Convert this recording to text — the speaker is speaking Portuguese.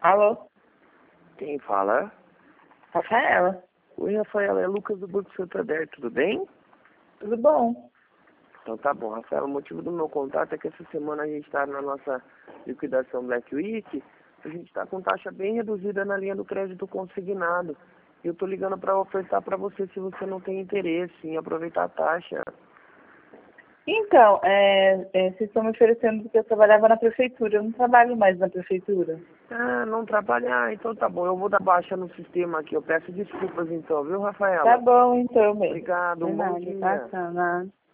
Alô? Quem fala? Rafaela. Oi, Rafaela, é Lucas do Banco Santander, tudo bem? Tudo bom? Então tá bom, Rafaela, o motivo do meu contato é que essa semana a gente está na nossa liquidação Black Week, a gente está com taxa bem reduzida na linha do crédito consignado. E eu tô ligando para ofertar para você se você não tem interesse em aproveitar a taxa. Então, vocês estão me oferecendo porque eu trabalhava na prefeitura. Eu não trabalho mais na prefeitura. Ah, não trabalhar, então tá bom, eu vou dar baixa no sistema aqui, eu peço desculpas então, viu, Rafaela? Tá bom, então, mesmo. Obrigado, De um bom nada, dia. tá, nada.